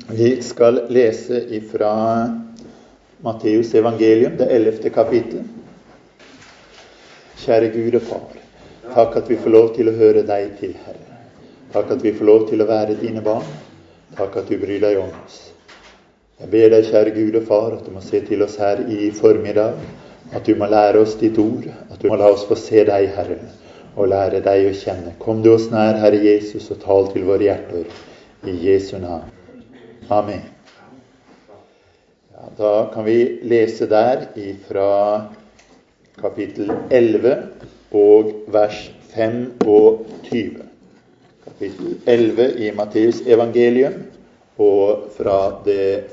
Vi skal lese ifra Matteus evangelium, det 11. kapittel. Kjære Gud og Far, takk at vi får lov til å høre deg til, Herre. Takk at vi får lov til å være dine barn. Takk at du bryr deg om oss. Jeg ber deg, kjære Gud og Far, at du må se til oss her i formiddag, at du må lære oss ditt ord, at du må la oss få se deg, Herre, og lære deg å kjenne. Kom du oss nær, Herre Jesus, og tal til våre hjerter, i Jesu navn. Amen. Ja, da kan vi lese der fra kapittel 11 og vers 25. Kapittel 11 i Matteus evangelium og fra det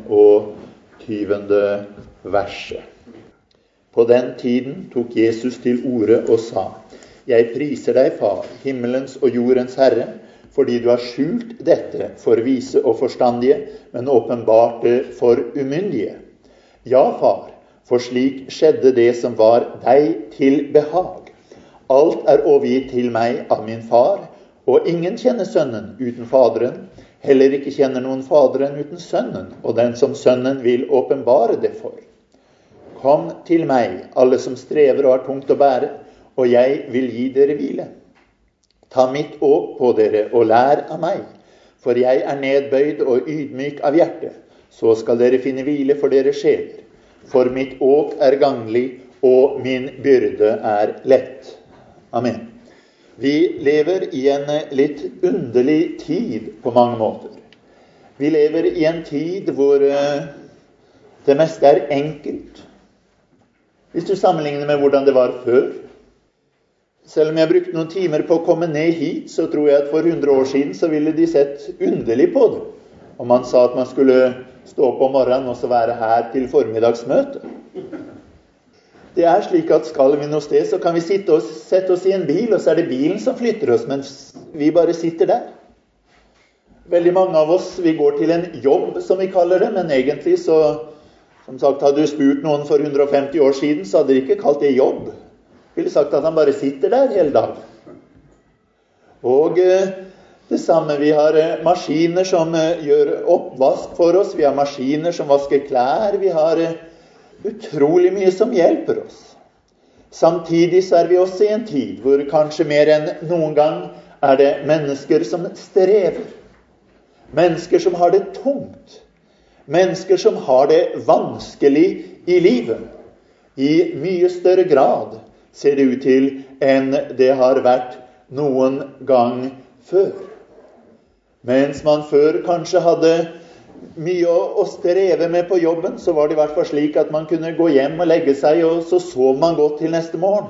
25. verset. På den tiden tok Jesus til orde og sa: Jeg priser deg, Far, himmelens og jordens Herre, fordi du har skjult dette for vise og forstandige, men åpenbart det for umyndige. Ja, Far, for slik skjedde det som var deg til behag. Alt er overgitt til meg av min Far, og ingen kjenner Sønnen uten Faderen, heller ikke kjenner noen Faderen uten Sønnen, og den som Sønnen vil åpenbare det for. Kom til meg, alle som strever og har tungt å bære, og jeg vil gi dere hvile. Ta mitt åk på dere og lær av meg, for jeg er nedbøyd og ydmyk av hjerte. Så skal dere finne hvile for deres sjeler. For mitt åk er ganglig, og min byrde er lett. Amen. Vi lever i en litt underlig tid på mange måter. Vi lever i en tid hvor det meste er enkelt. Hvis du sammenligner med hvordan det var før. Selv om jeg brukte noen timer på å komme ned hit, så tror jeg at for 100 år siden så ville de sett underlig på det. Og man sa at man skulle stå opp om morgenen og så være her til formiddagsmøte. Det er slik at skal vi noe sted, så kan vi sette oss i en bil, og så er det bilen som flytter oss, mens vi bare sitter der. Veldig mange av oss, vi går til en jobb, som vi kaller det, men egentlig så, som sagt, hadde du spurt noen for 150 år siden, så hadde de ikke kalt det jobb. Ville sagt at han bare sitter der hele dagen. Og det samme, vi har maskiner som gjør oppvask for oss, vi har maskiner som vasker klær, vi har utrolig mye som hjelper oss. Samtidig så er vi også i en tid hvor kanskje mer enn noen gang er det mennesker som strever. Mennesker som har det tungt. Mennesker som har det vanskelig i livet. I mye større grad ser det ut til enn det har vært noen gang før. Mens man før kanskje hadde mye å streve med på jobben, så var det i hvert fall slik at man kunne gå hjem og legge seg, og så sov man godt til neste morgen.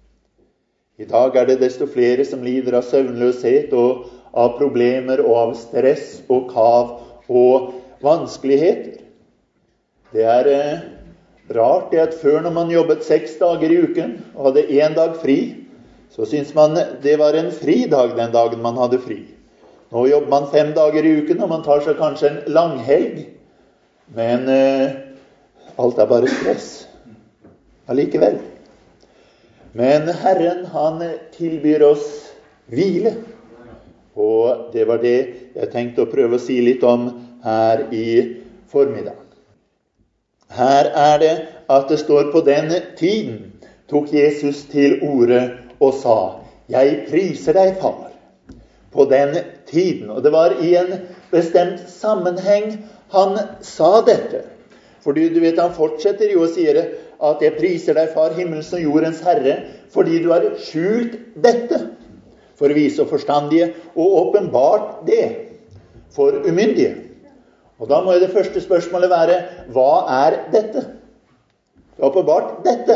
I dag er det desto flere som lider av søvnløshet og av problemer og av stress og kav og vanskeligheter. Det er rart det at før når man jobbet 6 dager i uken og hadde 1 dag fri, så synes man det var en fridag den dagen man hadde fri. Nå jobber man 5 dager i uken, og man tar seg kanskje en langhelg, men alt er bare stress allikevel. Men Herren, han tilbyr oss hvile, og det var det jeg tenkte å prøve å si litt om her i formiddag. Her er det at det står på denne tiden tok Jesus til orde og sa: Jeg priser deg, Far. På den tiden. Og det var i en bestemt sammenheng han sa dette. Fordi du vet, han fortsetter jo og sier at jeg priser deg, Far, himmelens og jordens Herre, fordi du har skjult dette for vise og forstandige, og åpenbart det for umyndige. Og da må jo det første spørsmålet være: hva er dette? Åpenbart dette.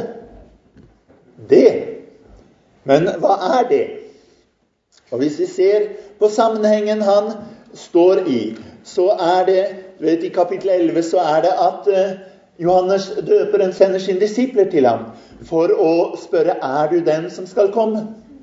Det. Men hva er det? Og hvis vi ser på sammenhengen han står i, så er det, du vet, i kapittel 11 så er det at Johannes døperen sender sine disipler til ham for å spørre: er du den som skal komme?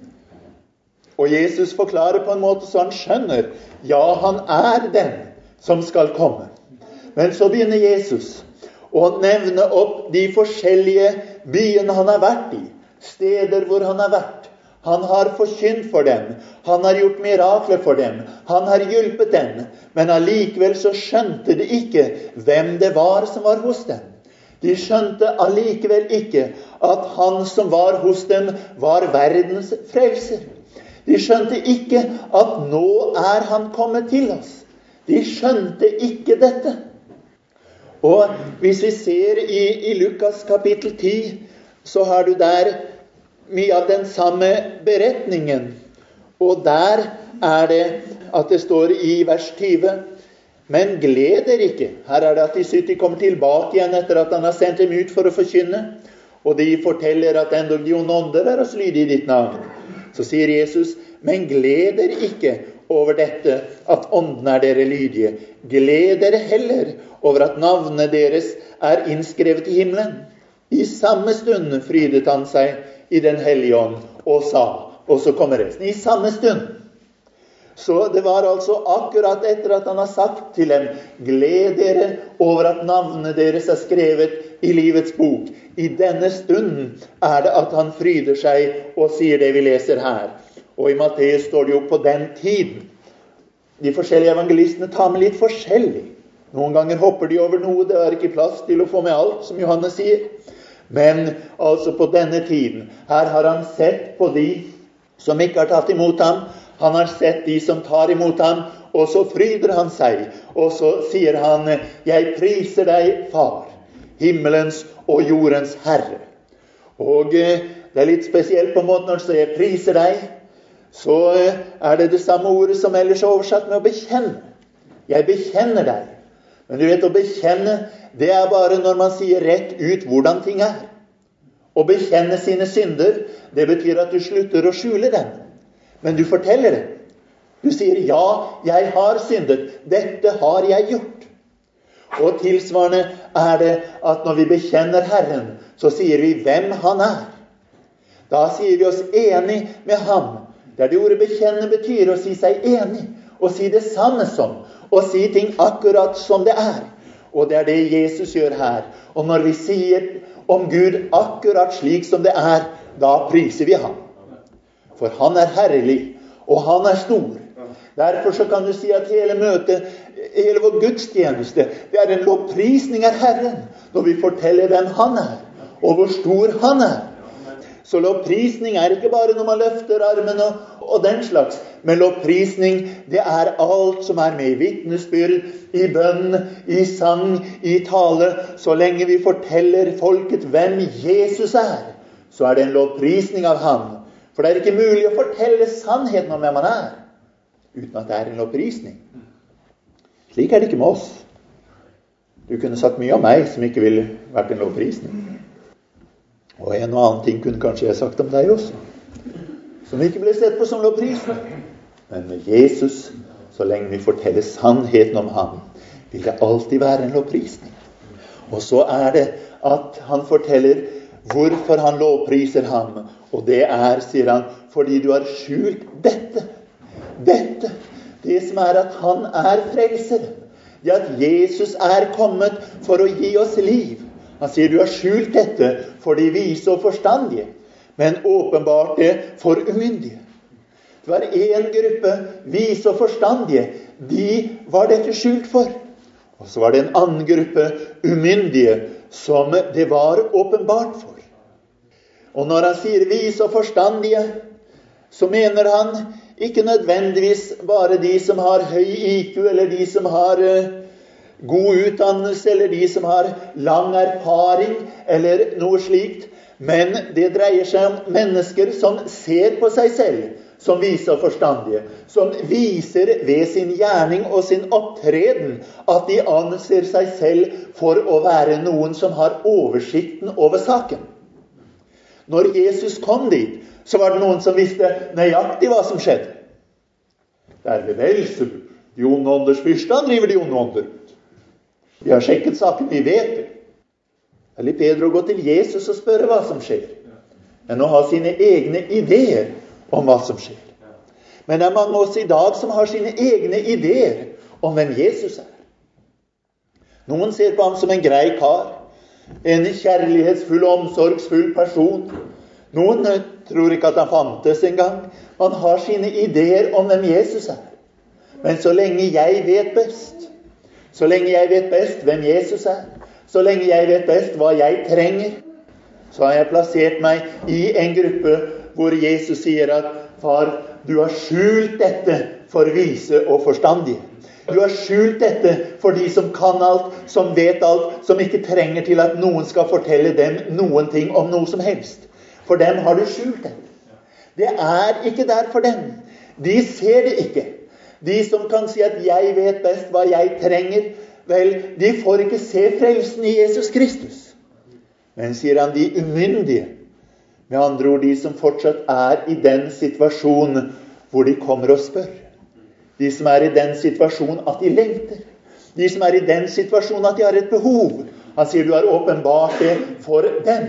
Og Jesus forklarer på en måte så han skjønner: ja, han er den som skal komme. Men så begynner Jesus å nevne opp de forskjellige byene han har vært i, steder hvor han har vært. Han har forkynt for dem. Han har gjort mirakler for dem. Han har hjulpet dem. Men allikevel så skjønte de ikke hvem det var som var hos dem. De skjønte allikevel ikke at han som var hos dem var verdens frelser. De skjønte ikke at nå er han kommet til oss. De skjønte ikke dette. Og hvis vi ser i Lukas kapittel 10, så har du der mye av den samme beretningen. Og der er det at det står i vers 20, men gled dere ikke. Her er det at de 70 kommer tilbake igjen etter at han har sendt dem ut for å forkynne. Og de forteller at endog de onde ånder er oss lydige i ditt navn. Så sier Jesus, men gled dere ikke over dette at ånden er dere lydige. Gled dere heller over at navnet deres er innskrevet i himmelen. I samme stund frydet han seg i den hellige ånd og sa, og så kommer resten. I samme stund. Så det var altså akkurat etter at han har sagt til dem, gled dere over at navnet deres er skrevet i livets bok. I denne stunden er det at han fryder seg og sier det vi leser her. Og i Matteus står det jo på den tiden. De forskjellige evangelistene tar med litt forskjellig. Noen ganger hopper de over noe, det er ikke plass til å få med alt, som Johannes sier. Men altså på denne tiden, her har han sett på de som ikke har tatt imot ham. Han har sett de som tar imot ham, og så fryder han seg. Og så sier han, jeg priser deg, far, himmelens og jordens herre. Og det er litt spesielt på måten når han sier, jeg priser deg, så er det samme ordet som ellers er oversatt med å bekjenne. Jeg bekjenner deg. Men du vet, å bekjenne, det er bare når man sier rett ut hvordan ting er. Å bekjenne sine synder, det betyr at du slutter å skjule dem. Men du forteller det. Du sier, ja, jeg har syndet. Dette har jeg gjort. Og tilsvarende er det at når vi bekjenner Herren, så sier vi hvem han er. Da sier vi oss enig med ham. Det er det ordet bekjenne betyr, å si seg enig. Og si det samme som. Og si ting akkurat som det er. Og det er det Jesus gjør her. Og når vi sier om Gud akkurat slik som det er, da priser vi ham. For han er herlig, og han er stor. Derfor så kan du si at hele møtet, hele vår gudstjeneste, det er en lovprisning av Herren, når vi forteller hvem han er, og hvor stor han er. Så lovprisning er ikke bare når man løfter armen og den slags, men lovprisning, det er alt som er med i vitnesbyrd, i bønn, i sang, i tale. Så lenge vi forteller folket hvem Jesus er, så er det en lovprisning av ham. For det er ikke mulig å fortelle sannheten om hvem han er, uten at det er en lovprisning. Slik er det ikke med oss. Du kunne sagt mye om meg som ikke ville vært en lovprisning. Og en og annen ting kunne kanskje jeg sagt om deg også, som ikke ble sett på som lovprisning. Men med Jesus, så lenge vi forteller sannheten om ham, vil det alltid være en lovprisning. Og så er det at han forteller hvorfor han lovpriser ham. Og det er, sier han, fordi du har skjult dette. Dette, det som er at han er frelser. Det at Jesus er kommet for å gi oss liv. Han sier du har skjult dette for de vise og forstandige, men åpenbart det for umyndige. Det var en gruppe vise og forstandige, de var dette skjult for. Og så var det en annen gruppe umyndige som det var åpenbart for. Og når han sier vise og forstandige, så mener han ikke nødvendigvis bare de som har høy IQ, eller de som har god utdannelse, eller de som har lang erfaring, eller noe slikt. Men det dreier seg om mennesker som ser på seg selv som vise og forstandige, som viser ved sin gjerning og sin opptreden at de anser seg selv for å være noen som har oversikten over saken. Når Jesus kom dit, så var det noen som visste nøyaktig hva som skjedde. Det er ved Beelzebul, de onde ånders fyrste, han driver de onde ånder. Vi har sjekket saken, vi vet det. Det er litt bedre å gå til Jesus og spørre hva som skjer, enn å ha sine egne ideer om hva som skjer. Men det er mange også i dag som har sine egne ideer om hvem Jesus er. Noen ser på ham som en grei kar, en kjærlighetsfull, omsorgsfull person. Noen tror ikke at han fantes engang. Man har sine ideer om hvem Jesus er. Men så lenge jeg vet best, så lenge jeg vet best hvem Jesus er, så lenge jeg vet best hva jeg trenger, så har jeg plassert meg i en gruppe hvor Jesus sier at far, du har skjult dette for vise og forstandige. Du har skjult dette for de som kan alt, som vet alt, som ikke trenger til at noen skal fortelle dem noen ting om noe som helst. For dem har du skjult det. Det er ikke der for dem. De ser det ikke. De som kan si at jeg vet best hva jeg trenger, vel, de får ikke se frelsen i Jesus Kristus. Men sier han de umyndige, med andre ord de som fortsatt er i den situasjonen hvor de kommer og spør. De som er i den situasjonen at de lengter. De som er i den situasjonen at de har et behov. Han sier du har åpenbart det for dem.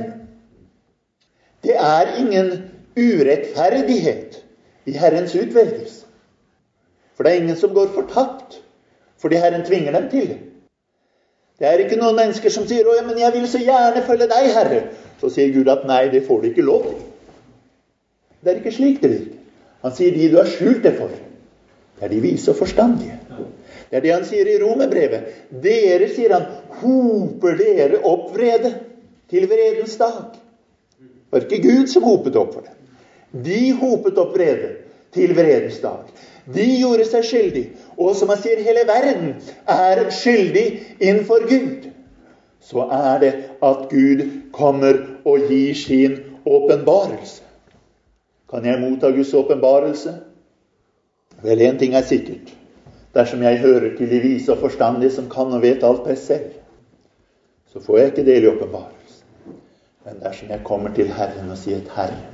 Det er ingen urettferdighet i Herrens utvelgelse. For det er ingen som går fortapt, fordi Herren tvinger dem til det. Det er ikke noen mennesker som sier, «Å, men jeg vil så gjerne følge deg, Herre». Så sier Gud at nei, det får du ikke lov til. Det er ikke slik det virker. Han sier de du har skjult det for. Det er de vise og forstandige. Det er det han sier i Romerbrevet. Dere, sier han, hoper dere opp vrede til vredens dag. Det var ikke Gud som hopet opp for det. De hopet opp vrede til vredens dag. De gjorde seg skyldig. Og som han sier, hele verden er skyldig innenfor Gud. Så er det at Gud kommer og gir sin åpenbarelse. Kan jeg motta Guds åpenbarelse? Vel, en ting er sikkert. Dersom jeg hører til de vise og forstandige som kan og vet alt best selv, så får jeg ikke del i åpenbarelse. Men dersom jeg kommer til Herren og sier,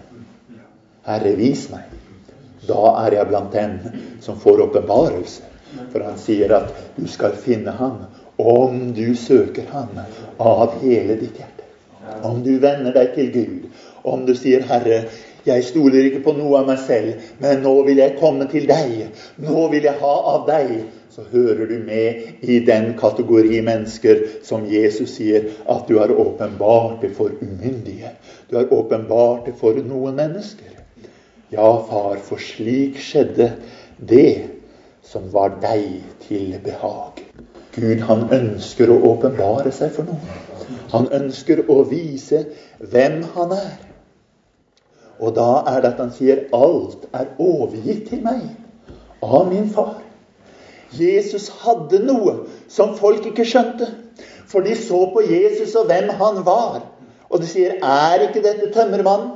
Herre, vis meg, da er jeg blant dem som får åpenbarelse. For han sier at du skal finne ham om du søker ham av hele ditt hjerte. Om du vender deg til Gud, om du sier, Herre, jeg stoler ikke på noe av meg selv, men nå vil jeg komme til deg. Nå vil jeg ha av deg. Så hører du med i den kategori mennesker som Jesus sier at du har åpenbart det for umyndige. Du har åpenbart det for noen mennesker. Ja, far, for slik skjedde det som var deg til behag. Gud, han ønsker å åpenbare seg for noen. Han ønsker å vise hvem han er. Og da er det at han sier, alt er overgitt til meg av min far. Jesus hadde noe som folk ikke skjønte, for de så på Jesus og hvem han var. Og de sier, er ikke dette tømmermannen?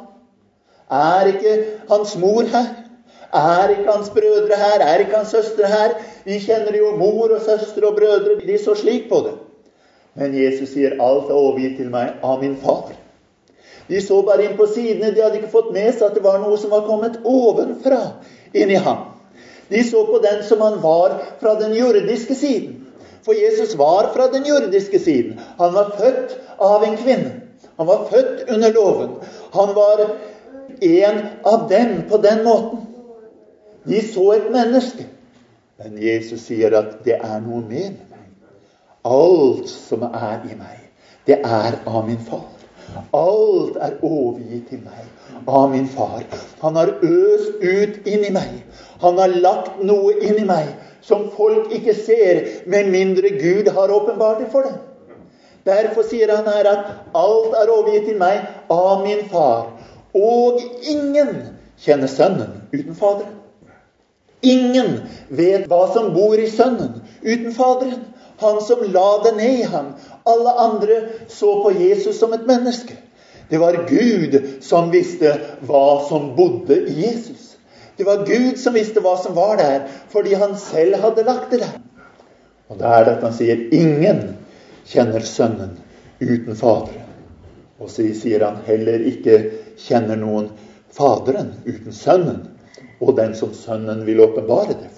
Er ikke hans mor her? Er ikke hans brødre her? Er ikke hans søstre her? Vi kjenner jo mor og søstre og brødre, de så slik på det. Men Jesus sier, alt er overgitt til meg av min far. De så bare inn på sidene, de hadde ikke fått med seg at det var noe som var kommet ovenfra inn i ham. De så på den som han var fra den jordiske siden. For Jesus var fra den jordiske siden. Han var født av en kvinne. Han var født under loven. Han var en av dem på den måten. De så et menneske. Men Jesus sier at det er noe med meg. Alt som er i meg, det er av min far. Alt er overgitt til meg av min far. Han har øst ut inn i meg. Han har lagt noe inn i meg som folk ikke ser, med mindre Gud har åpenbart det for dem. Derfor sier han her at alt er overgitt til meg av min far. Og ingen kjenner sønnen uten faderen. Ingen vet hva som bor i sønnen uten faderen. Han som la det ned i ham. Alle andre så på Jesus som et menneske. Det var Gud som visste hva som bodde i Jesus. Det var Gud som visste hva som var der, fordi han selv hadde lagt det der. Og da er det at han sier, ingen kjenner sønnen uten faderen. Og så sier han heller ikke kjenner noen faderen uten sønnen, og den som sønnen vil åpenbare det for.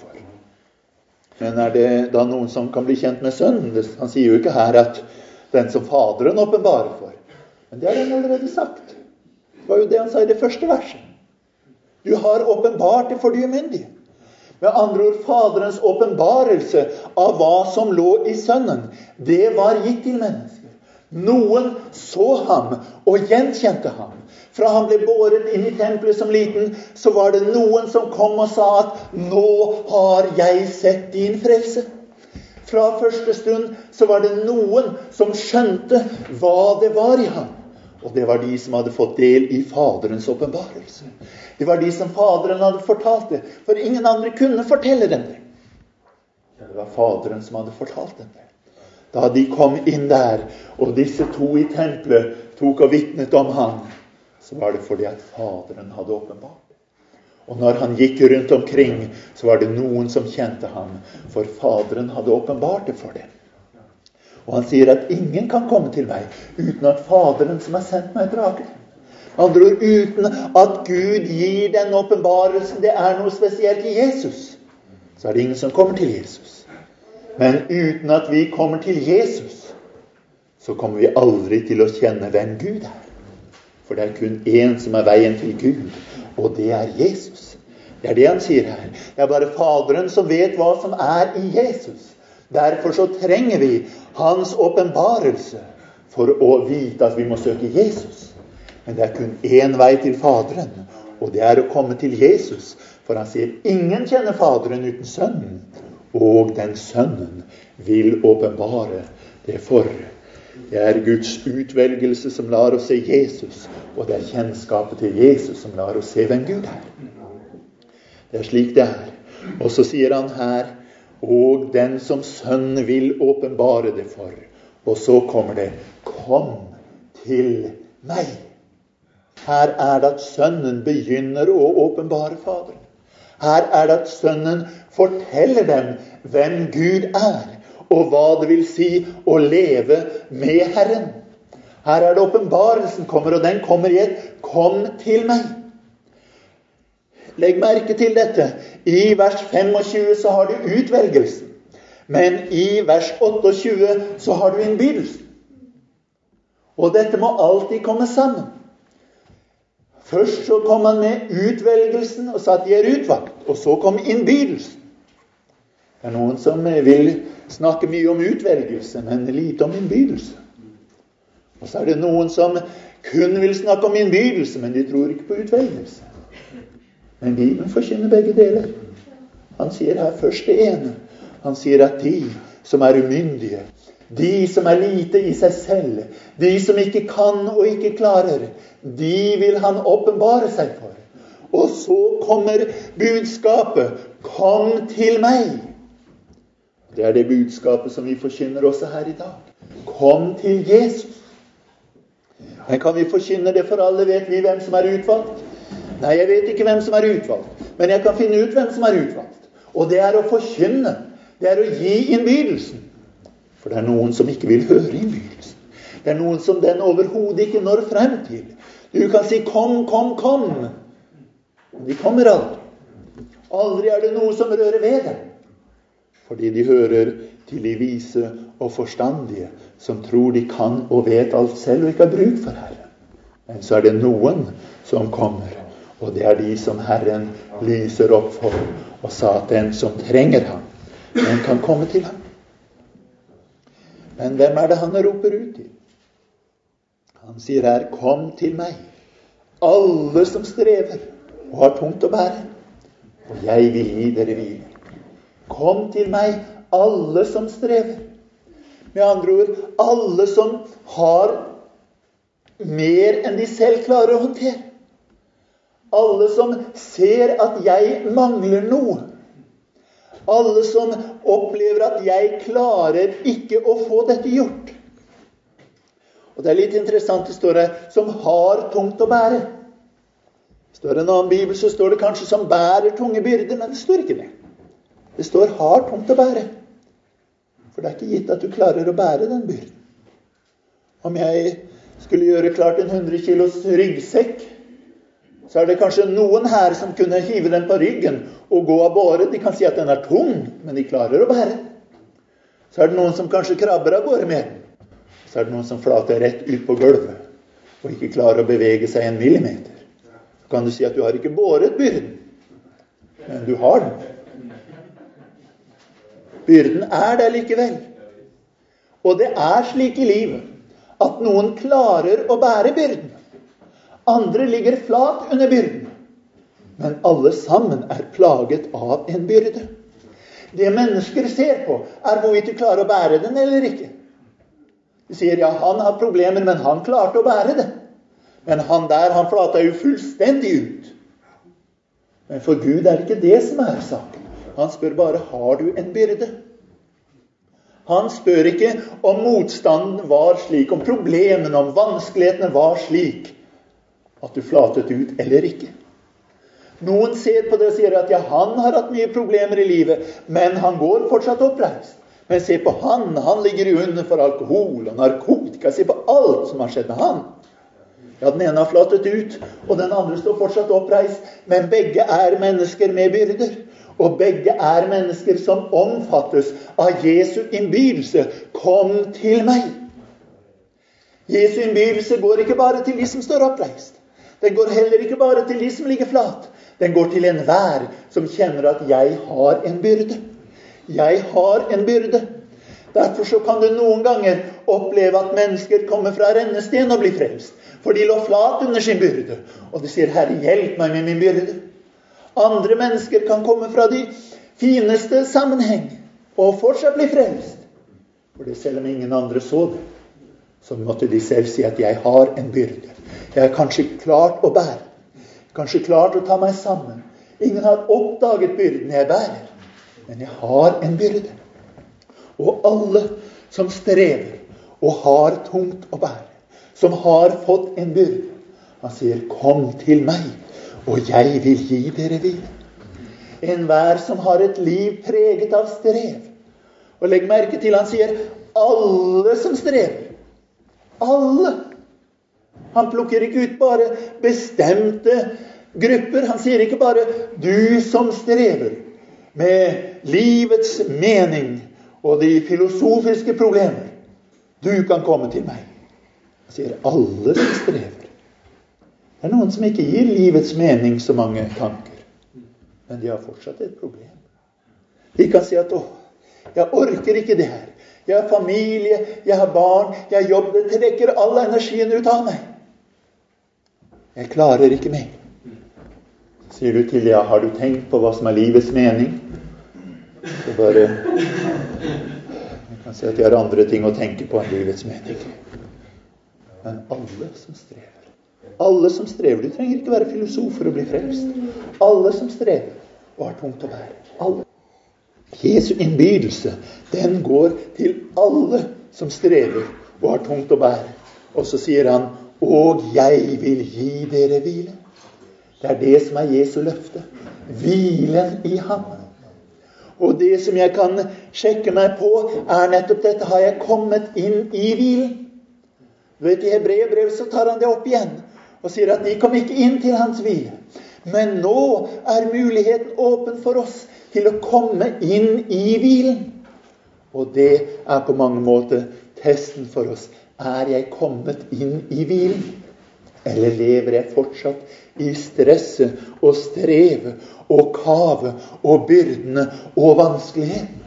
Men er det da noen som kan bli kjent med sønnen? Han sier jo ikke her at den som faderen åpenbarer for. Men det har han allerede sagt. Det var jo det han sa i det første verset. Du har åpenbart det for de umyndige. Med andre ord, faderens åpenbarelse av hva som lå i sønnen, det var gitt til mennesker. Noen så ham og gjenkjente ham. Fra han ble båret inn i tempelet som liten, så var det noen som kom og sa at nå har jeg sett din frelse. Fra første stund så var det noen som skjønte hva det var i ham. Og det var de som hadde fått del i Faderens åpenbarelse. Det var de som Faderen hadde fortalt det, for ingen andre kunne fortelle dem det. Det var Faderen som hadde fortalt dem det. Da de kom inn der, og disse to i tempelet tok og vittnet om han, så var det fordi at Faderen hadde åpenbart det. Og når han gikk rundt omkring, så var det noen som kjente ham, for Faderen hadde åpenbart det for dem. Og han sier at ingen kan komme til meg uten at Faderen som har sendt meg drar til. Med andre ord, uten at Gud gir den åpenbarelsen, det er noe spesielt i Jesus, så er det ingen som kommer til Jesus. Men uten at vi kommer til Jesus, så kommer vi aldri til å kjenne hvem Gud er. For det er kun en som er veien til Gud, og det er Jesus. Det er det han sier her. Det er bare Faderen som vet hva som er i Jesus. Derfor så trenger vi hans åpenbarelse for å vite at vi må søke Jesus. Men det er kun én vei til Faderen, og det er å komme til Jesus. For han sier, ingen kjenner Faderen uten Sønnen, og den Sønnen vil åpenbare det for. Det er Guds utvelgelse som lar oss se Jesus, og det er kjennskapet til Jesus som lar oss se hvem Gud er. Det er slik det er. Og så sier han her, og den som Sønnen vil åpenbare det for. Og så kommer det, kom til meg. Her er det at Sønnen begynner å åpenbare Faderen. Her er det at Sønnen forteller dem hvem Gud er, og hva det vil si å leve med Herren. Her er det åpenbarelsen kommer, og den kommer i et kom til meg. Legg merke til dette. I vers 25 så har du utvelgelsen. Men i vers 28 så har du innbydelsen. Og dette må alltid komme sammen. Først så kom han med utvelgelsen og sa at de er utvalgt. Og så kom innbydelsen. Det er noen som vil snakke mye om utvelgelse, men lite om innbydelse. Og så er det noen som kun vil snakke om innbydelse, men de tror ikke på utvelgelse. Men Bibelen forkynner begge deler. Han sier her først det ene. Han sier at de som er umyndige, de som er lite i seg selv, de som ikke kan og ikke klarer, de vil han åpenbare seg for. Og så kommer budskapet, kom til meg. Det er det budskapet som vi forkynner også her i dag. Kom til Jesus. Men kan vi forkynne det for alle? Vet vi hvem som er utvalgt? Nei, jeg vet ikke hvem som er utvalgt, men jeg kan finne ut hvem som er utvalgt. Og det er å forkynne, det er å gi innbydelsen. For det er noen som ikke vil høre innbydelsen. Det er noen som den overhodet ikke når frem til. Du kan si, kom, kom, kom. De kommer aldri. Aldri er det noe som rører ved dem. Fordi de hører til de vise og forstandige, som tror de kan og vet alt selv og ikke har bruk for Herren. Men så er det noen som kommer. Og det er de som Herren lyser opp for, og sa at den som trenger ham, den kan komme til ham. Men hvem er det han roper ut til? Han sier her, kom til meg, alle som strever og har tungt å bære, og jeg vil gi dere hvile. Kom til meg, alle som strever. Med andre ord, alle som har mer enn de selv klarer å håndtere. Alle som ser at jeg mangler noe. Alle som opplever at jeg klarer ikke å få dette gjort. Og det er litt interessant, det står her, som har tungt å bære. Det står en annen bibel, så står det kanskje som bærer tunge byrder, men det står ikke det. Det står har tungt å bære. For det er ikke gitt at du klarer å bære den byrden. Om jeg skulle gjøre klart en 100 kilos ryggsekk, så er det kanskje noen her som kunne hive den på ryggen og gå av båret. De kan si at den er tung, men de klarer å bære. Så er det noen som kanskje krabber av gårde med den. Så er det noen som flater rett ut på gulvet og ikke klarer å bevege seg 1 millimeter. Så kan du si at du har ikke båret byrden, men du har den. Byrden er der likevel. Og det er slik i livet at noen klarer å bære byrden. Andre ligger flat under byrden. Men alle sammen plaget av en byrde. Det mennesker ser på, hvorvidt du klarer å bære den eller ikke. De sier, ja, han har problemer, men han klarte å bære det. Men han der, han flata jo fullstendig ut. Men for Gud det ikke det som saken. Han spør bare, har du en byrde? Han spør ikke om motstanden var slik, om problemene, om vanskelighetene var slik, at du flatet ut eller ikke. Noen ser på det og sier at ja, han har hatt mye problemer i livet, men han går fortsatt oppreist. Men se på han ligger i under for alkohol og narkotika. Se på alt som har skjedd med han. Ja, den ene har flatet ut, og den andre står fortsatt oppreist. Men begge mennesker med byrder. Og begge mennesker som omfattes av Jesu innbydelse. Kom til meg. Jesu innbydelse går ikke bare til de som står oppreist. Den går heller ikke bare til de som ligger flat. Den går til enhver som kjenner at jeg har en byrde. Jeg har en byrde. Derfor så kan du noen ganger oppleve at mennesker kommer fra rennesten og blir frelst. For de lå flat under sin byrde. Og de sier, Herre, hjelp meg med min byrde. Andre mennesker kan komme fra de fineste sammenheng og fortsatt bli frelst. For det selv om ingen andre så det, så måtte de selv si at jeg har en byrde. Jeg har kanskje klart å bære. Kanskje klart å ta meg sammen. Ingen har oppdaget byrden jeg bærer. Men jeg har en byrde. Og alle som strever og har tungt å bære, som har fått en byrde, han sier, kom til meg, og jeg vil gi dere hvile. Enhver som har et liv preget av strev. Og legg merke til, han sier, alle som strever. Alle. Han plukker ikke ut bare bestemte grupper. Han sier ikke bare du som strever med livets mening og de filosofiske problemer. Du kan komme til meg. Han sier alle som strever. Det noen som ikke gir livets mening så mange tanker. Men de har fortsatt et problem. De kan si at jeg orker ikke det her. Jeg har familie, jeg har barn, jeg har jobb, det trekker all energien ut av meg. Jeg klarer ikke mer. Sier du til, ja, har du tenkt på hva som livets mening? Så bare, jeg kan si at jeg har andre ting å tenke på enn livets mening. Men alle som strever, du trenger ikke være filosof for å bli frelst. Alle som strever og har tungt å bære. Alle. Jesu innbydelse, den går til alle som strever og har tungt å bære. Og så sier han, og jeg vil gi dere hvile. Det det som Jesu løfte. Hvilen i ham. Og det som jeg kan sjekke meg på, nettopp dette, har jeg kommet inn i hvilen. Du vet, i Hebreerbrevet så tar han det opp igjen, og sier at de kom ikke inn til hans hvile. Men nå muligheten åpen for oss til å komme inn i hvilen. Og det på mange måter testen for oss. Jeg kommet inn i hvilen? Eller lever jeg fortsatt i stresset og strevet og kave og byrdene og vanskelighetene?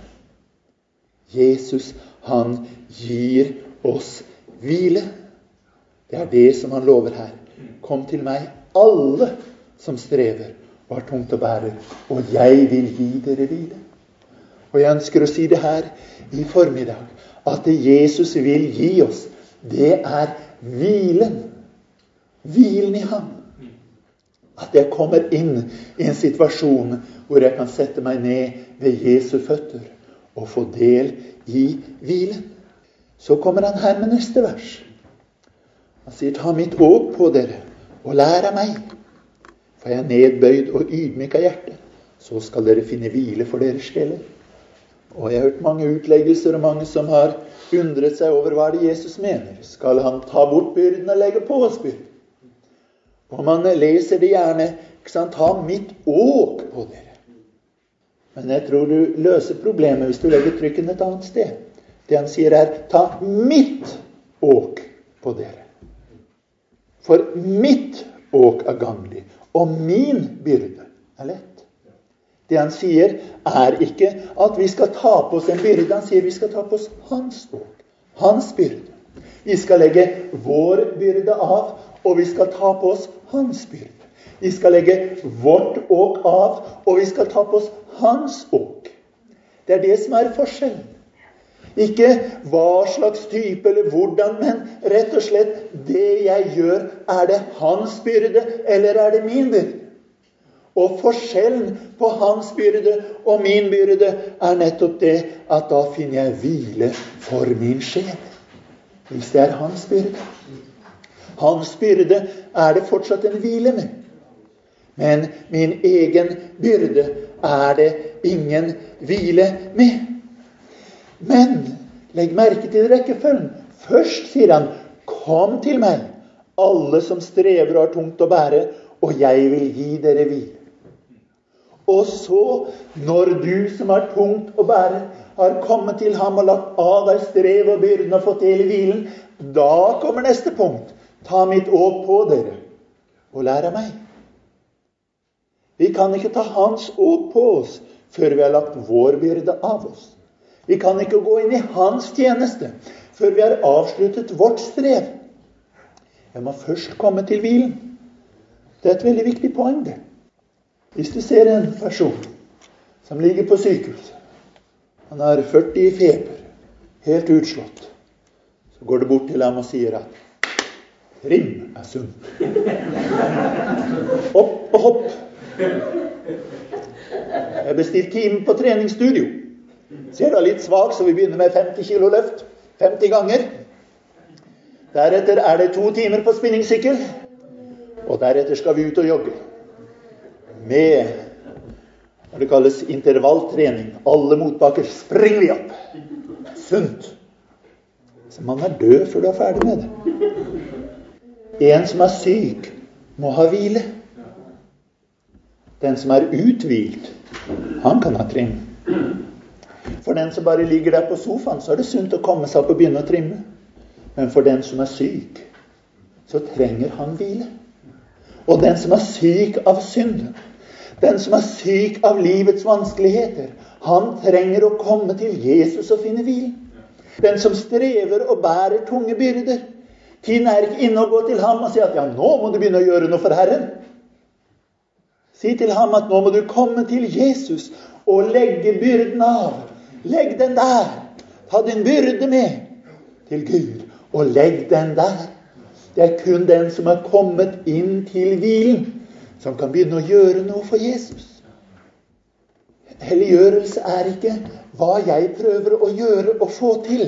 Jesus, han gir oss hvile. Det det som han lover her. Kom til meg, alle som strever og har tungt å bære, og jeg vil gi dere hvile. Og jeg ønsker å si det her i formiddag, at det Jesus vil gi oss, det hvilen. Hvilen i ham. At jeg kommer inn i en situasjon hvor jeg kan sette meg ned ved Jesu føtter og få del i hvilen. Så kommer han her med neste vers. Han sier, ta mitt åk på dere og lær av meg. For jeg nedbøyd og ydmyk av hjerte. Så skal dere finne hvile for deres sjeler. Og jeg har hørt mange utleggelser og mange som har undret seg over hva det Jesus mener. Skal han ta bort byrden og legge på oss byrden? Og man leser det gjerne, ikke sant, ta mitt åk på dere. Men jeg tror du løser problemet hvis du legger trykken et annet sted. Det han sier ta mitt åk på dere. For mitt åk ganglig, og min byrde lett. Det han sier ikke at vi skal ta på oss en byrde, han sier vi skal ta på oss hans åk, hans byrde. Vi skal legge vår byrde av, og vi skal ta på oss hans byrde. Vi skal legge vårt åk av, og vi skal ta på oss hans åk. Det er det som er forskjellen. Ikke hva slags type eller hvordan, men rett og slett det jeg gjør, er det hans byrde, eller er det min byrde? Og forskjellen på hans byrde og min byrde er nettopp det at da finner jeg hvile for min sjel. Hvis det er hans byrde. Hans byrde er det fortsatt en hvile med. Men min egen byrde er det ingen hvile med. Men legg merke til rekkefølgen. Først sier han, kom til meg, alle som strever og har tungt å bære, og jeg vil gi dere hvile. Og så, når du som har tungt å bære, har kommet til ham og lagt av deg strev og byrden og fått del i hvilen, da kommer neste punkt. Ta mitt åk på dere, og lær av meg. Vi kan ikke ta hans åk på oss, før vi har lagt vår byrde av oss. Vi kan ikke gå inn i hans tjeneste, før vi har avsluttet vårt strev. Jeg må først komme til hvilen. Det er et veldig viktig poeng det. Hvis du ser en person som ligger på sykehus, han har 40 i feber, helt utslått, så går du bort til ham og sier at trim er sunn. Opp og hopp. Jeg har bestilt time på treningsstudio. Ser du er litt svag, så vi begynner med 50 kilo løft, 50 ganger. Deretter er det 2 timer på spinningsykkel, og deretter skal vi ut og jogge. Med hva det kalles intervalltrening. Alle motbakker springer vi opp. Sunt. Så man er død før du er ferdig med det. En som er syk må ha hvile. Den som er uthvilt, han kan ha trim. For den som bare ligger der på sofaen, så er det sunt å komme seg opp og begynne å trimme. Men for den som er syk, så trenger han hvile. Og den som er syk av synden, den som er syk av livets vanskeligheter, han trenger å komme til Jesus og finne hvile. Den som strever og bærer tunge byrder, tiden er ikke inne å gå til ham og si at ja, nå må du begynne å gjøre noe for Herren. Si til ham at nå må du komme til Jesus og legge byrden av. Legg den der. Ta din byrde med til Gud og legg den der. Det er kun den som er kommet inn til hvilen, som kan begynne å gjøre noe for Jesus. Helliggjørelse er ikke hva jeg prøver å gjøre og få til.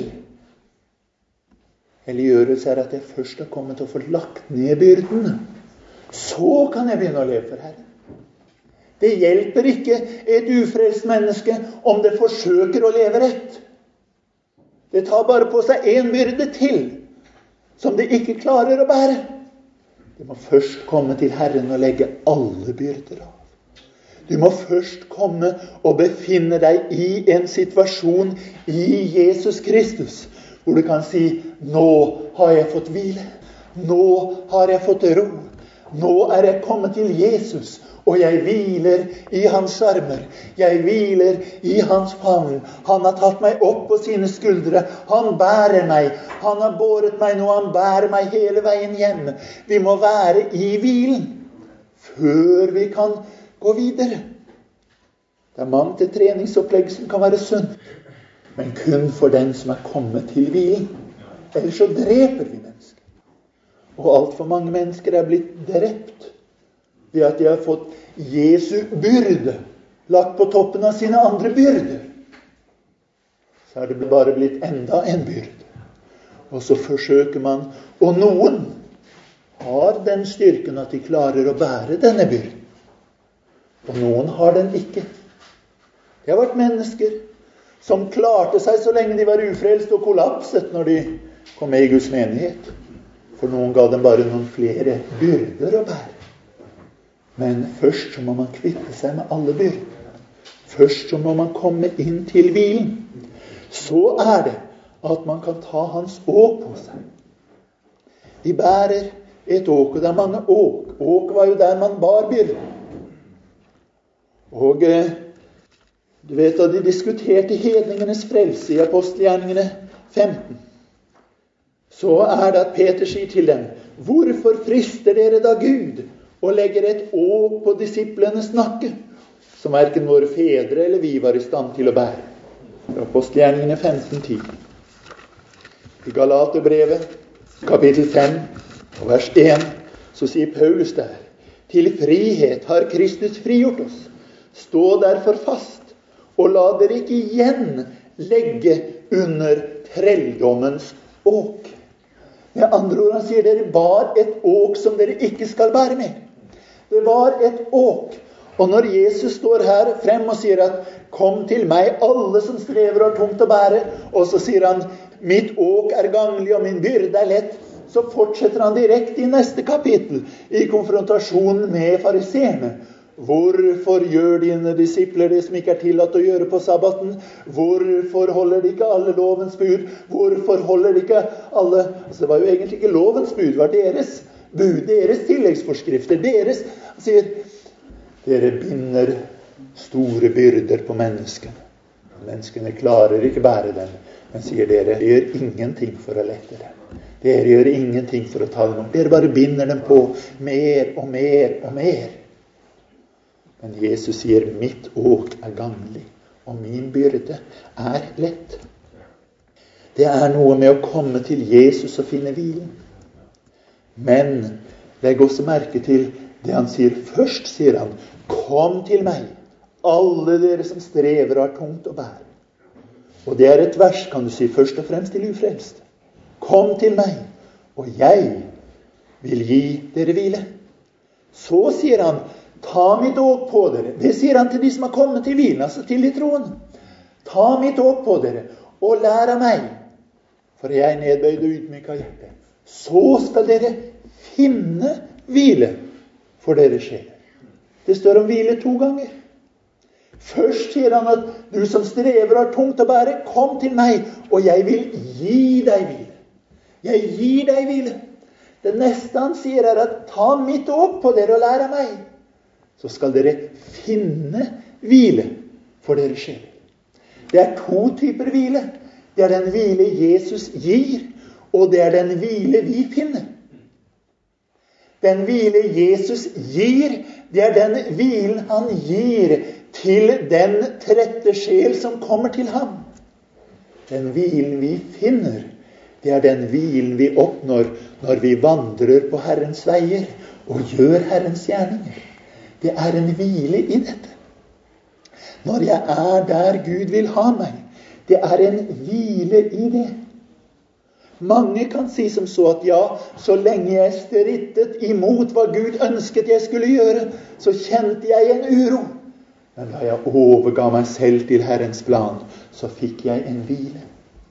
Helliggjørelse er at jeg først har kommet til å få lagt ned byrdene. Så kan jeg begynne å leve for Herren. Det hjelper ikke et ufrelst menneske om det forsøker å leve rett. Det tar bare på seg en byrde til, som det ikke klarer å bære. Du må først komme til Herren og legge alle byrder av. Du må først komme og befinne deg i en situasjon i Jesus Kristus, hvor du kan si, nå har jeg fått hvile. Nå har jeg fått ro. Nå er jeg kommet til Jesus, og jeg hviler i hans armer. Jeg hviler i hans favn. Han har tatt meg opp på sine skuldre. Han bærer meg. Han har båret meg nå. Han bærer meg hele veien hjem. Vi må være i hvilen før vi kan gå videre. Det er mange til treningsopplegg som kan være sunt, men kun for den som er kommet til hvilen. Ellers så dreper vi mennesker. Og alt for mange mennesker er blitt drept ved at de har fått Jesu byrde lagt på toppen av sine andre byrder. Så er det bare blitt enda en byrde. Og så forsøker man, og noen har den styrken at de klarer å bære denne byrden. Og noen har den ikke. Det har vært mennesker som klarte seg så lenge de var ufrelst og kollapset når de kom med i Guds menighet. For noen ga dem bare noen flere byrder å bære. Men først så må man kvitte seg med alle byrder. Først så må man komme inn til hvilen. Så er det at man kan ta hans åk på seg. Vi bærer et åk, og det er mange åk. Åk var jo der man bar byrden. Og du vet at de diskuterte hedningenes frelse i apostelgjerningene 15. så det at Peter sier til dem: hvorfor frister dere da Gud og legger et åk på disiplenes nakke, som hverken våre fedre eller vi var i stand til å bære? Apostelgjerningene 15:10. I Galaterbrevet, kapittel 5, vers 1, så sier Paulus der: til frihet har Kristus frigjort oss. Stå derfor fast, og la dere ikke igjen legge under trelldommens åk. Med andre ord, han sier dere bar et åk som dere ikke skal bære mer. Det var et åk. Og når Jesus står her frem og sier at kom til meg, alle som strever og har tungt å bære, og så sier han mitt åk ganglig og min byrde lett, så fortsetter han direkte i neste kapittel i konfrontasjonen med fariseerne. Hvorfor gjør dine disipler det som ikke tillatt å gjøre på sabbaten? Hvorfor holder de ikke alle lovens bud? Hvorfor holder de ikke alle... Altså, det var jo egentlig ikke lovens bud, det var deres bud, deres tilleggsforskrifter, deres... Han sier, dere binder store byrder på menneskene. Menneskene klarer ikke bære dem, men sier dere gjør ingenting for å lette dem. Dere gjør ingenting for å ta dem opp. Dere bare binder dem på mer og mer og mer. Men Jesus sier, mitt åk ganglig, og min byrde lett. Det noe med å komme til Jesus og finne hvilen. Men legg også merke til det han sier. Først sier han, kom til meg, alle dere som strever og har tungt å bære. Og det et vers, kan du si, først og fremst til ufrelste. Kom til meg, og jeg vil gi dere hvile. Så sier han, ta mitt åk på dere. Det sier han til de som har kommet til hvilen, altså til de troende. Ta mitt åk på dere, og lær av meg, for jeg nedbøyd og ydmyk av hjerte. Så skal dere finne hvile for deres sjeler. Det står om hvile 2 ganger. Først sier han at du som strever og har tungt å bære, kom til meg, og jeg vil gi deg hvile. Jeg gir deg hvile. Det neste han sier at ta mitt åk på dere og lær av meg. Så skal dere finne hvile for deres sjeler. Det 2 typer hvile. Det den hvile Jesus gir, og det den hvile vi finner. Den hvile Jesus gir, det den hvilen han gir til den trette sjel som kommer til ham. Den hvilen vi finner, det den hvilen vi oppnår når vi vandrer på Herrens veier og gjør Herrens gjerninger. Det en hvile i dette. Når jeg der Gud vil ha meg, det en hvile i det. Mange kan si som så at ja, så lenge jeg strittet imot hva Gud ønsket jeg skulle gjøre, så kjente jeg en uro. Men da jeg overga meg selv til Herrens plan, så fikk jeg en hvile.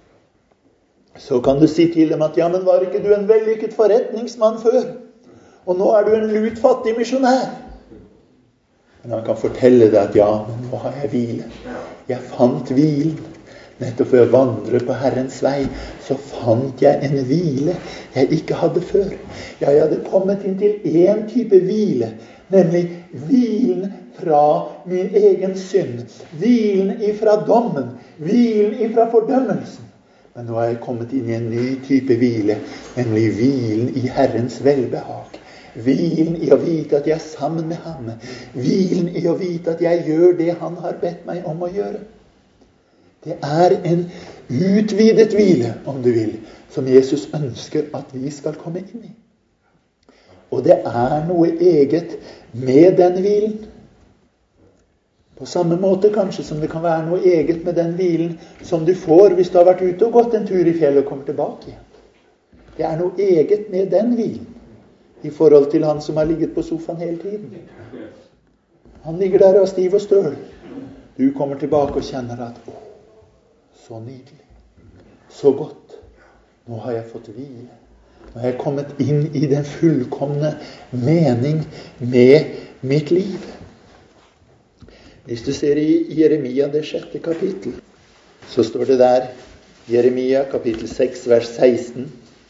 Så kan du si til dem at ja, men var ikke du en vellykket forretningsmann før? Og nå du en lutfattig misjonær. Men han kan fortelle deg at ja, men nå har jeg hvile. Jeg fant hvilen. Nettopp for å vandre på Herrens vei, så fant jeg en hvile jeg ikke hadde før. Jeg hadde kommet inn til en type hvile, nemlig hvilen fra min egen synd. Hvilen ifra dommen. Hvilen ifra fordømmelsen. Men nå har jeg kommet inn i en ny type hvile, nemlig hvilen i Herrens velbehag. Hvilen i å vite at jeg sammen med ham. Hvilen i å vite at jeg gjør det han har bedt meg om å gjøre. Det en utvidet hvile, om du vil, som Jesus ønsker at vi skal komme inn i. Og det noe eget med den hvilen. På samme måte kanskje som det kan være noe eget med den hvilen som du får hvis du har vært ute og gått en tur i fjellet og kommer tilbake igjen. Det noe eget med den hvilen i forhold til han som har ligget på sofaen hele tiden. Han ligger der og stiv og støl. Du kommer tilbake og kjenner at så nydelig, så godt. Nå har jeg fått hvile. Nå har jeg kommet inn i den fullkomne mening med mitt liv. Hvis du ser i Jeremia det 6. kapittel, så står det der, Jeremia kapittel 6, vers 16.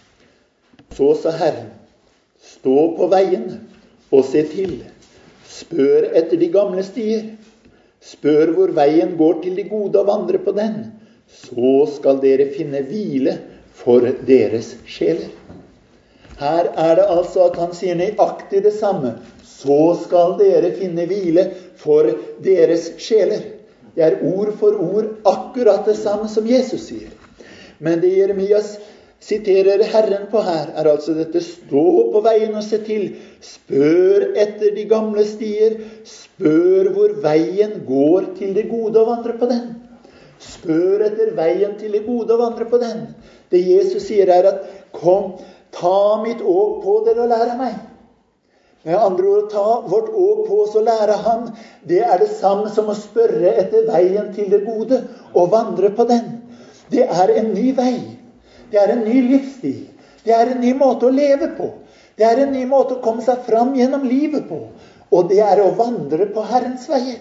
Så sa Herren, stå på veiene og se til. Spør etter de gamle stier. Spør hvor veien går til de gode og vandre på den. Så skal dere finne hvile for deres sjeler. Her det altså at han sier nøyaktig det samme. Så skal dere finne hvile for deres sjeler. Det ord for ord akkurat det samme som Jesus sier. Men det Jeremias siterer Herren på her, altså dette: stå på veien og se til, spør etter de gamle stier, spør hvor veien går til det gode og vandre på den. Spør etter veien til det gode og vandre på den. Det Jesus sier at kom, ta mitt åk på dere og lære meg. Med andre ord, ta vårt åk på oss og lære ham. Det det samme som å spørre etter veien til det gode og vandre på den. Det en ny vei. Det en ny livsstil. Det en ny måte å leve på. Det en ny måte å komme seg fram gjennom livet på. Og det å vandre på Herrens veier.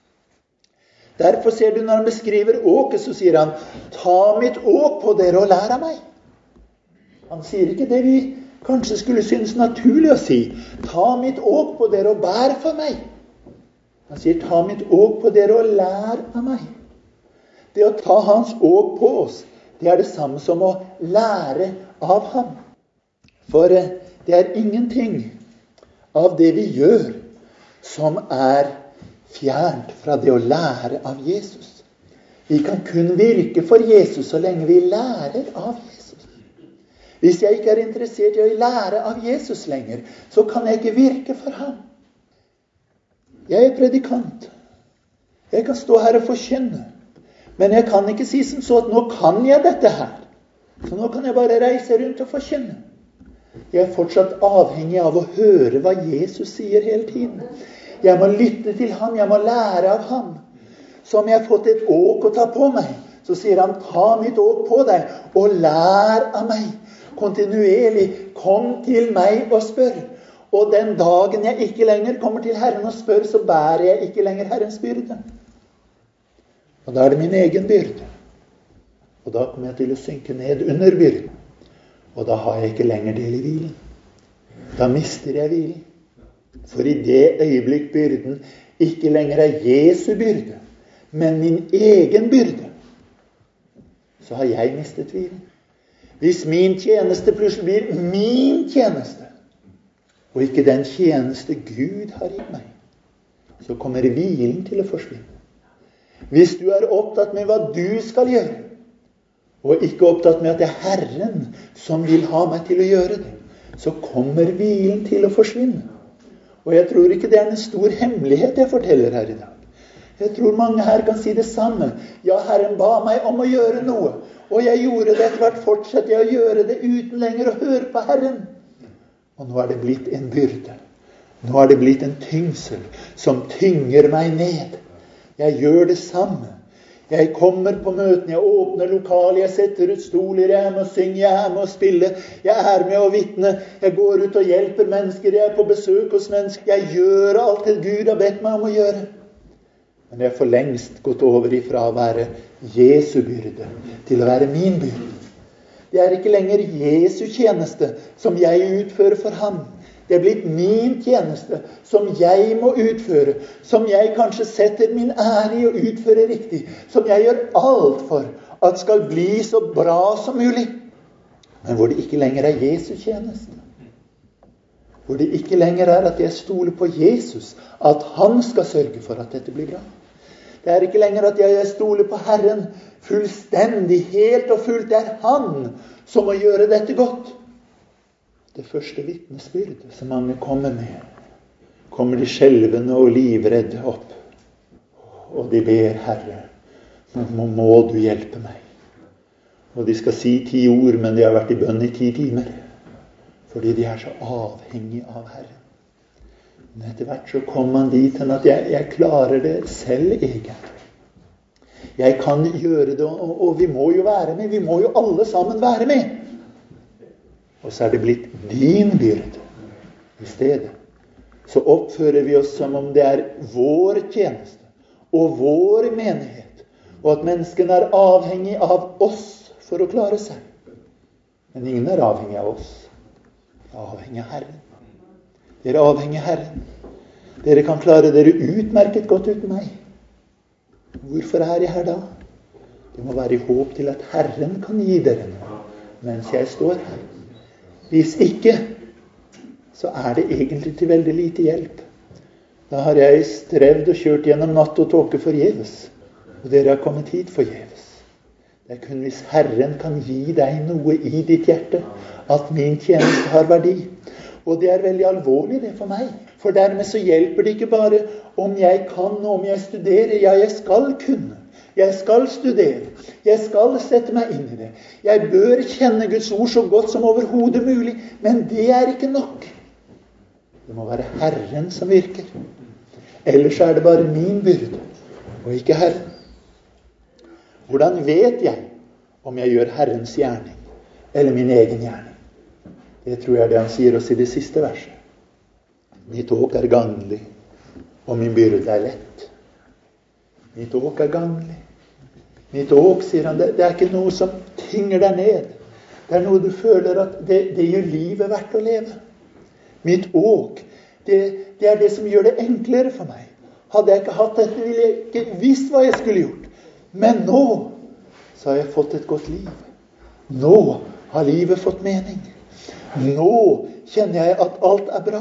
Derfor ser du når han beskriver åket, så sier han: ta mitt åk på dere og lær av meg. Han sier ikke det vi kanskje skulle synes naturlig å si: ta mitt åk på dere og bær for meg. Han sier: ta mitt åk på dere og lær av meg. Det å ta hans åk på oss, det det samme som å lære av ham. For det ingenting av det vi gjør som fjernt fra det å lære av Jesus. Vi kan kun virke for Jesus så lenge vi lærer av Jesus. Hvis jeg ikke interessert i å lære av Jesus lenger, så kan jeg ikke virke for ham. Jeg predikant. Jeg kan stå her og forkynne. Men jeg kan ikke si som så at nå kan jeg dette her. Så nå kan jeg bare reise rundt og forkynne. Jeg fortsatt avhengig av å høre hva Jesus sier hele tiden. Jeg må lytte til ham, jeg må lære av ham. Så om jeg har fått et åk å ta på meg, så sier han: ta mitt åk på deg og lær av meg. Kontinuerlig, kom til meg og spør. Og den dagen jeg ikke lenger kommer til Herren og spør, så bærer jeg ikke lenger Herrens byrde. Og da det min egen byrde. Og da kommer jeg til å synke ned under byrden. Og da har jeg ikke lenger del i hvilen. Da mister jeg hvilen. For i det øyeblikk byrden ikke lenger Jesu byrde, men min egen byrde, så har jeg mistet hvilen. Hvis min tjeneste plutselig blir min tjeneste, og ikke den tjeneste Gud har gitt meg, så kommer hvilen til å forsvinne. Hvis du opptatt med hva du skal gjøre, og ikke opptatt med at det Herren som vil ha meg til å gjøre det, så kommer hvilen til å forsvinne. Og jeg tror ikke det en stor hemmelighet jeg forteller her i dag. Jeg tror mange her kan si det samme. Ja, Herren ba meg om å gjøre noe, og jeg gjorde det. Etter hvert fortsetter jeg å gjøre det uten lenger å høre på Herren. Og nå det blitt en byrde. Nå det blitt en tyngsel som tynger meg ned. Jeg gjør det samme. Jeg kommer på møtene, jeg åpner lokalet, jeg setter ut stoler, jeg med å synge, jeg med å spille, jeg med å vitne, jeg går ut og hjelper mennesker, jeg på besøk hos mennesker, jeg gjør alt det Gud har bedt meg om å gjøre. Men jeg for lengst gått over ifra å være Jesu byrde til å være min byrde. Det ikke lenger Jesu tjeneste som jeg utfører for ham. Det blitt min tjeneste som jeg må utføre, som jeg kanskje setter min ære i å utføre riktig, som jeg gjør alt for at skal bli så bra som mulig, men hvor det ikke lenger Jesu tjeneste. Hvor det ikke lenger at jeg stoler på Jesus, at han skal sørge for at dette blir bra. Det ikke lenger at jeg stoler på Herren fullstendig, helt og fullt. Det han som må gjøre dette godt. Det første vitnesbyrd som mange kommer med, kommer de skjelvende og livredde opp. Og de ber: Herre, må du hjelpe meg. Og de skal si 10 ord, men de har vært i bønn i 10 timer. Fordi de så avhengige av Herren. Men etter hvert så kommer man dit til at jeg klarer det selv egentlig. Jeg kan gjøre det, og vi må jo være med. Vi må jo alle sammen være med. Og så det blitt din byrde i stedet. Så oppfører vi oss som om det vår tjeneste og vår menighet, og at menneskene avhengig av oss for å klare seg. Men ingen avhengig av oss. De avhengig av Herren. Dere avhengig av Herren. Dere kan klare dere utmerket godt uten meg. Hvorfor jeg her da? Det må være i håp til at Herren kan gi dere noe. mens jeg står her. Hvis ikke, så det egentlig til veldig lite hjelp. Da har jeg strevd og kjørt gjennom natt og tåke forgjeves, og dere har kommet hit forgjeves. Det kun hvis Herren kan gi deg noe i ditt hjerte, at min tjeneste har verdi. Og det veldig alvorlig det for meg, for dermed så hjelper det ikke bare om jeg kan og om jeg studerer. Ja, jeg skal kunne. Jeg skal studere. Jeg skal sette meg inn i det. Jeg bør kjenne Guds ord så godt som overhodet mulig, men det ikke nok. Det må være Herren som virker. Ellers det bare min byrde, og ikke Herren. Hvordan vet jeg om jeg gjør Herrens gjerning, eller min egen gjerning? Det tror jeg det han sier oss i det siste verset. Mitt åk gagnlig, og min byrde lett. Mitt åk gagnlig. Mitt åk, sier han, det ikke noe som tynger deg ned. Det noe du føler at det gjør livet verdt å leve. Mitt åk, det det som gjør det enklere for meg. Hadde jeg ikke hatt dette, ville jeg ikke visst hva jeg skulle gjort. Men nå, så har jeg fått et godt liv. Nå har livet fått mening. Nå kjenner jeg at alt bra.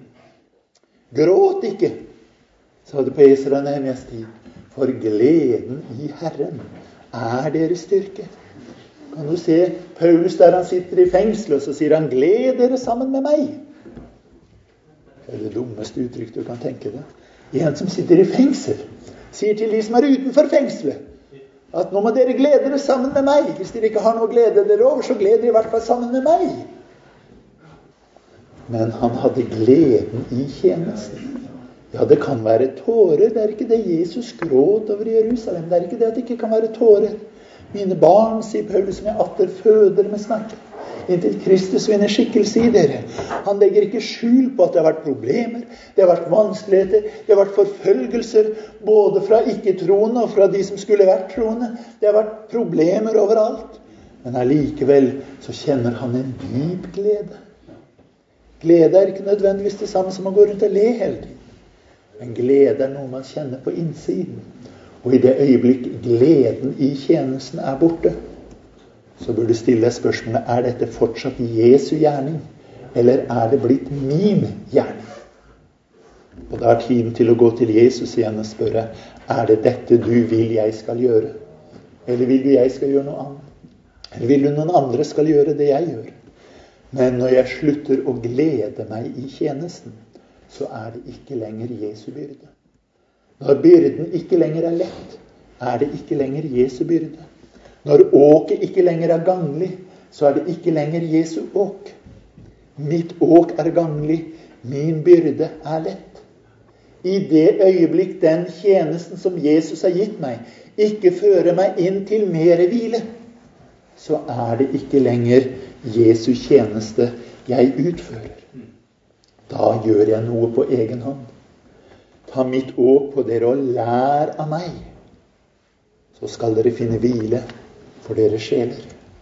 Gråt ikke, sa det på Esra og Nehemjas tid, for gleden i Herren deres styrke. Kan du se Paulus der han sitter i fengsel, og så sier han, gled dere sammen med meg. Det det dummeste uttrykk du kan tenke deg. En som sitter i fengsel, sier til de som utenfor fengselet, at nå må dere glede dere sammen med meg. Hvis dere ikke har noe glede dere over, så gleder dere i hvert fall sammen med meg. Men han hadde gleden i tjenesten. Ja, det kan være tårer. Det ikke det Jesus gråt over i Jerusalem. Det ikke det at det ikke kan være tårer. Mine barn, sier Paulus, som jeg atter føder med smerte, inntil Kristus vinner skikkelse i dere. Han legger ikke skjul på at det har vært problemer, det har vært vanskeligheter, det har vært forfølgelser, både fra ikke-troende og fra de som skulle vært troende. Det har vært problemer overalt. Men allikevel så kjenner han en dyp glede. Glede ikke nødvendigvis det samme som å gå rundt og le hele tiden. Men glede noe man kjenner på innsiden. Og i det øyeblikk gleden i tjenesten borte, så burde du stille spørsmålet, dette fortsatt Jesu gjerning, eller det blitt min gjerning? Og da tiden til å gå til Jesus igjen og spørre, det dette du vil jeg skal gjøre? Eller vil du jeg skal gjøre noe annet? Eller vil du noen andre skal gjøre det jeg gjør? Men når jeg slutter å glede meg i tjenesten, så det ikke lenger Jesu byrde. Når byrden ikke lenger lett, det ikke lenger Jesu byrde. Når åket ikke lenger gagnlig, så det ikke lenger Jesu åk. Mitt åk gagnlig, min byrde lett. I det øyeblikk den tjenesten som Jesus har gitt meg, ikke fører meg inn til mer hvile, så det ikke lenger Jesu tjeneste jeg utfører. Da gjør jeg noe på egen hånd. Ta mitt åk på dere og lær av meg, så skal dere finne hvile for deres sjeler.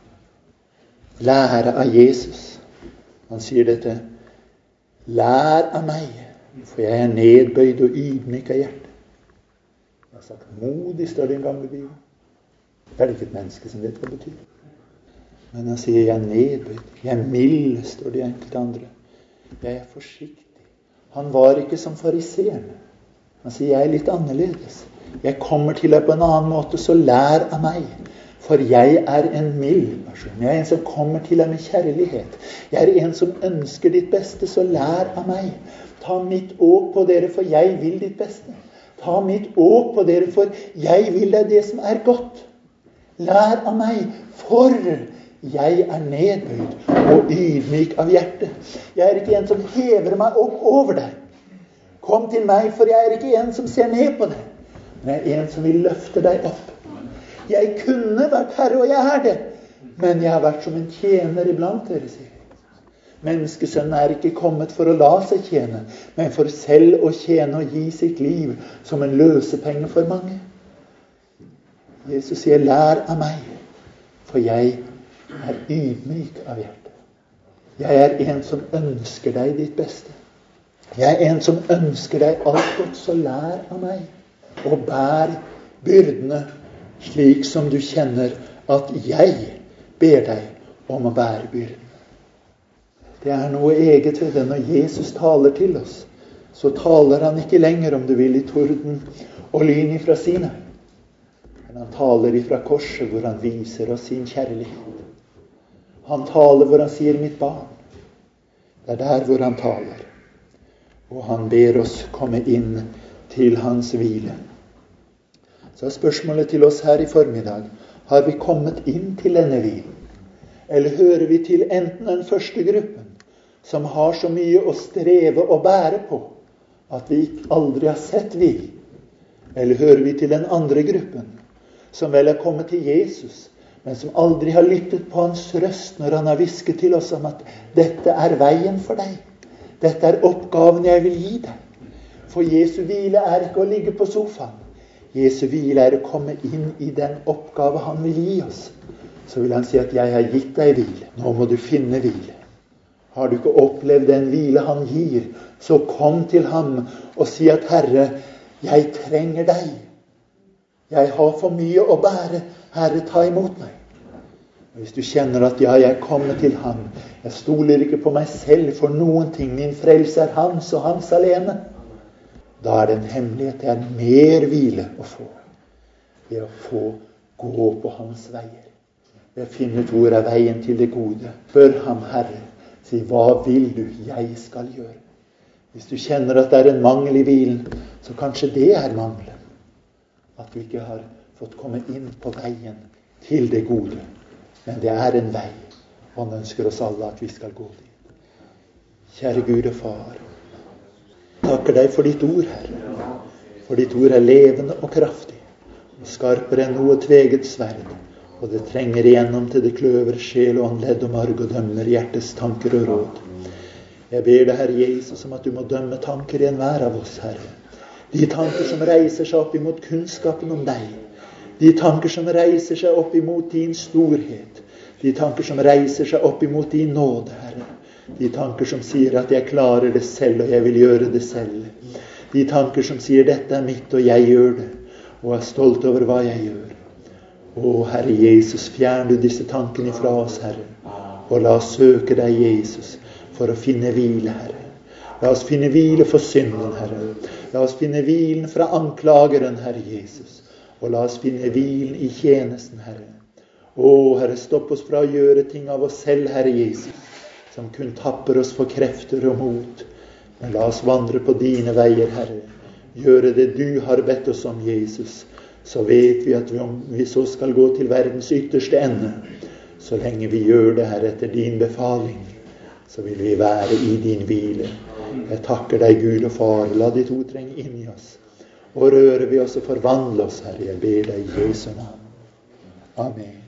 Lære av Jesus. Han sier dette, lær av meg, for jeg nedbøyd og ydmyk av hjerte. Jeg har sagt modig, står det i den gamle Bibelen. Det ikke et menneske som vet hva det betyr. Men han sier, jeg nedbøyd, jeg mild, står det i enkelte andre. Jeg forsiktig. Han var ikke som fariseerne. Han sier, jeg litt annerledes. Jeg kommer til deg på en annen måte, så lær av meg. For jeg en mild person. Jeg en som kommer til deg med kjærlighet. Jeg en som ønsker ditt beste, så lær av meg. Ta mitt åk på dere, for jeg vil ditt beste. Ta mitt åk på dere, for jeg vil deg det som godt. Lær av meg, for jeg nedbøyd og ydmyk av hjerte. Jeg ikke en som hever meg opp over deg. Kom til meg, for jeg ikke en som ser ned på deg. Men jeg en som vil løfte deg opp. Jeg kunne vært herre, og jeg det. Men jeg har vært som en tjener iblant dere, sier. Menneskesønnen ikke kommet for å la seg tjene, men for selv å tjene og gi sitt liv som en løsepenge for mange. Jesus sier, lær av meg, for jeg ydmyk av hjerte. Jeg en som ønsker deg ditt beste. Jeg en som ønsker deg alt godt, så lær av meg. Og bær byrdene slik som du kjenner at jeg ber deg om å bære byrden. Det er noe eget ved det. Når Jesus taler til oss, så taler han ikke lenger, om du vil, i torden og lyn ifra Sinai. Men han taler ifra korset, hvor han viser oss sin kjærlighet. Han taler hvor han sier, mitt barn. Det er der hvor han taler. Og han ber oss komme inn til hans hvile. Så er spørsmålet til oss her i formiddag, har vi kommet inn til denne hvilen? Eller hører vi til enten den første gruppen, som har så mye å streve og bære på, at vi aldri har sett hvil? Eller hører vi til den andre gruppen, som vel er kommet til Jesus, men som aldri har lyttet på hans røst når han har hvisket til oss om at dette er veien for deg. Dette er oppgaven jeg vil gi deg. For Jesu hvile er ikke å ligge på sofaen. Jesu hvile er å komme inn i den oppgave han vil gi oss. Så vil han si at jeg har gitt deg hvile. Nå må du finne hvile. Har du ikke opplevd den hvile han gir, så kom til ham og si at Herre, jeg trenger deg. Jeg har for mye å bære. Herre, ta imot meg. Og hvis du kjenner at ja, jeg kommer til ham, jeg stoler ikke på meg selv for noen ting, min frelse er hans og hans alene, da er det en hemmelighet. Det er mer hvile å få ved å få gå på hans veier. Ved å finne ut hvor er veien til det gode. Spør ham, Herre, si, hva vil du jeg skal gjøre? Hvis du kjenner at det er en mangel i hvilen, så kanskje det er mangelen. At du ikke har fått komme inn på veien til det gode. Men det er en vei, og han ønsker oss alle at vi skal gå dit. Kjære Gud og Far, takker deg for ditt ord, Herre. For ditt ord er levende og kraftig, og skarpere enn noe tveget sverd, og det trenger igjennom til det kløver sjel og åndledd og marg og dømmer hjertes tanker og råd. Jeg ber deg, Herre Jesus, om at du må dømme tanker i enhver av oss, Herre. De tanker som reiser seg opp imot kunnskapen om deg. De tanker som reiser seg opp imot din storhet. De tanker som reiser seg opp imot din nåde, Herre. De tanker som sier at jeg klarer det selv, og jeg vil gjøre det selv. De tanker som sier dette er mitt, og jeg gjør det, og er stolt over hva jeg gjør. Å, Herre Jesus, fjern du disse tankene fra oss, Herre. Og la oss søke deg, Jesus, for å finne hvile, Herre. La oss finne hvile for synden, Herre. La oss finne hvilen fra anklageren, Herre Jesus. Og la oss finne hvilen i tjenesten, Herre. Å, Herre, stopp oss fra å gjøre ting av oss selv, Herre Jesus, som kun tapper oss for krefter og mot. Men la oss vandre på dine veier, Herre. Gjøre det du har bedt oss om, Jesus. Så vet vi at om vi så skal gå til verdens ytterste ende, så lenge vi gjør det, Herre, etter din befaling, så vil vi være i din hvile. Jeg takker deg, Gud og Far. La ditt ord trenge inn i oss. Og røre vi oss og forvandle oss, Herre. Jeg ber deg i Jesu navn. Amen.